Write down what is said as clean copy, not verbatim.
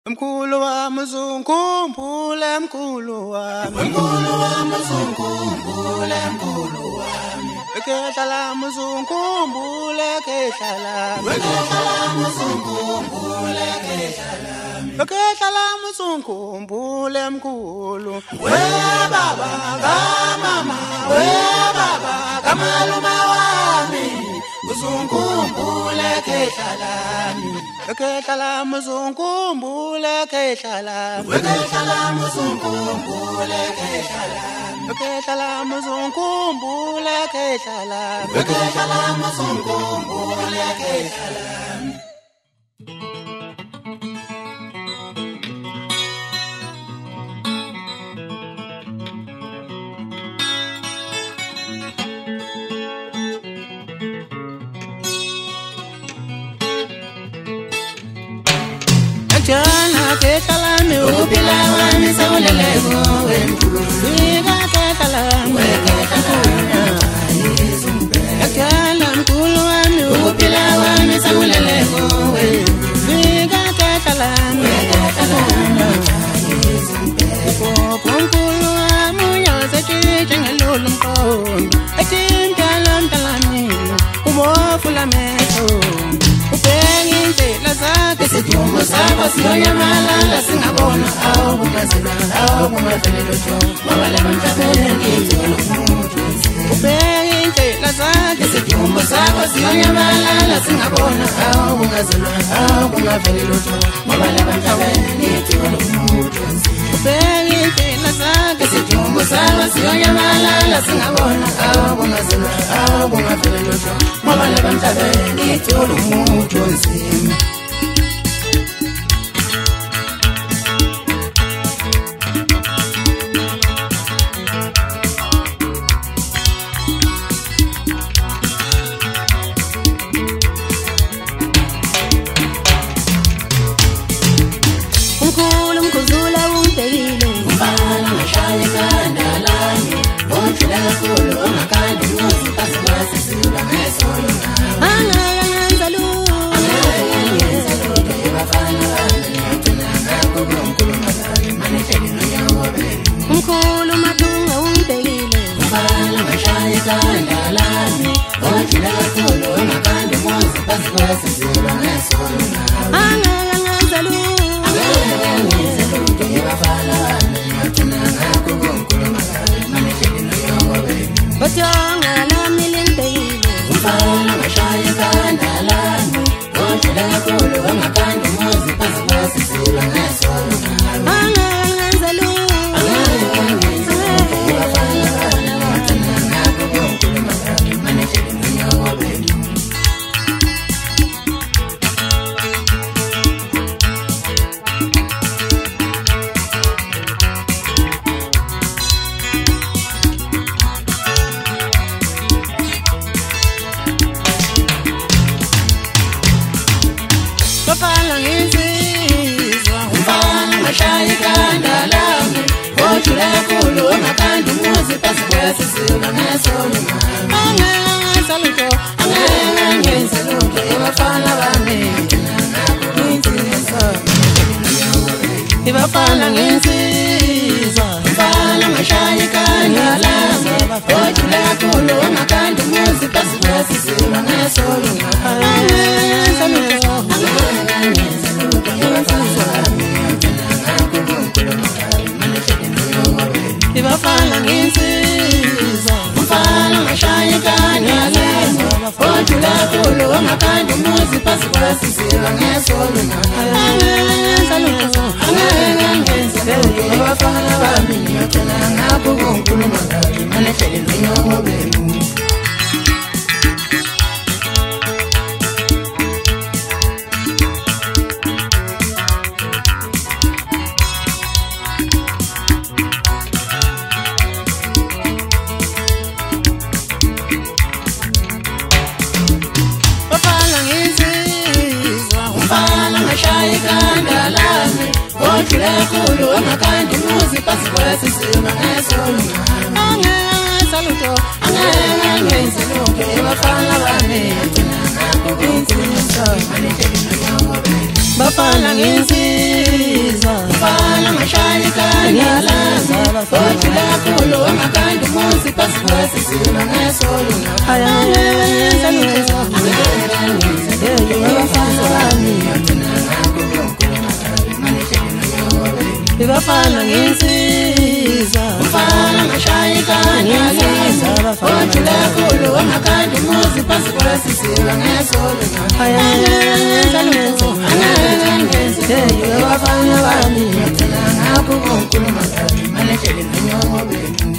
Mkhulu wamazungu mphule mkhulu wami, mkhulu wamazungu mphule mkhulu wami, ekehla lamazungu mphule kehla lami, ekehla lamazungu mphule kehla lami, ekehla lamazungu mphule mkhulu. We baba kamama, we baba kamaluma wami, mzungu mphule kehla lami, ekehla lamazungu mphule kehla lami, ekehla lamazungu mphule kehla lami, ekehla lamazungu mphule kehla lami, ekehla lamazungu mphule kehla lami. Jana kehla lami Upila wami sawuleleko wemkhulu, Sika kehla lami ekehla mkhulu wami upila wami sawuleleko wemkhulu, Sika kehla lami mkhulu wami uyasetshitshe ngelulu mqondo Ethimdala mdalami ubofula mehlo Ubheka indlela zakhe isidumbu sakho siyoyamalala singabona kungavelelo jongo, ngoba laba mhlabeni ngithola umuntu wesizwe. Ubheka indlela zakhe Isidumbu sakho siyoyamalala singabona kungavelelo jongo, ngoba laba mhlabeni ngithola umuntu wesizwe. Ubheka indlela zakhe Isidumbu sakho siyoyamalala singabona kungavelelo jongo, ngoba laba mhlabeni ngithola umuntu wesizwe. Mkhulu mkhuzula umbhekile Umfana ngashaya ikhanda lami, ongijule kakhulu ongakandi umuzi kaze kwasisiba ngesolo ngami. Angeke ngenza lutho Angeke ngenze lutho ebafana bami, ngigcina ngakho kulonkulumo zami, manehleli nonyokobeni. Mkhulu mathunga umbhekile Umfana ngashaya ikhanda lami, ongijule kakhulu ongakandi umuzi kaze kwasisiba ngesolo ngami. Angeke ngenza lutho Angeke ngenze lutho ebafana bami, ngigcina ngakho kulonkulumo zami, manehleli nonyokobeni. Bathonga lami limbhekile Umfana ngashaya ikhanda lami, ongijule kakhulu ongakandi umuzi kaze kwasisiba ngesolo ngami. Angeke ngenza lutho Angeke ngenze lutho ebafana bami, ngigcina ngakho kulonkulumo zami, manehleli nonyokobeni. Bafana nginsizwa Umfana ngashaya ikhanda lami, ongijule kakhulu ongakandi umuzi kaze kwasisiba ngesolo ngami. Angeke ngenza lutho Angeke ngenze lutho ebafana bami, ngigcina ngakho Nginsizwa manehleli nonyokobeni. Ibafana nginsizwa Umfana ngashaya ikhanda lami, ongijule kakhulu ongakandi umuzi kaze kwasisiba ngesolo ngami. Angeke ngenza lutho Angeke ngenze lutho ebafana bami, ngigcina ngakho kulonkulumo zami, manehleli nonyokobeni. Ibafana nginsizwa Umfana ngashaya ikhanda lami, ongijule kakhulu ongakandi umuzi kaze kwasisiba ngesolo ngami. Angeke ngenza lutho Angeke ngenze lutho ebafana bami, ngigcina ngakho kulonkulumo zami, manehleli nonyokobeni. Bafana nginsizwa Umfana ngashaya ikhanda lami, ongijule kakhulu ongakandi umuzi kaze kwasisiba ngesolo ngami. Angeke ngenza lutho Angeke ngenze lutho ebafana bami, ngigcina ngakho kulonkulumo zami, manehleli nonyokobeni. bafana nginsizwa bafana ngashaya ikhanda lami ojula kakhulu ongakandi umuzi phansi kwesisilo ngesolo ayangenza lutho bafana bami bafana nginsizwa bafana ngashaya ikhanda lami ojula kakhulu ongakandi umuzi phansi kwesisilo ngesolo ayangenza lutho bafana bami ngakho konke uNkulunkulu makali maleshele nanyongo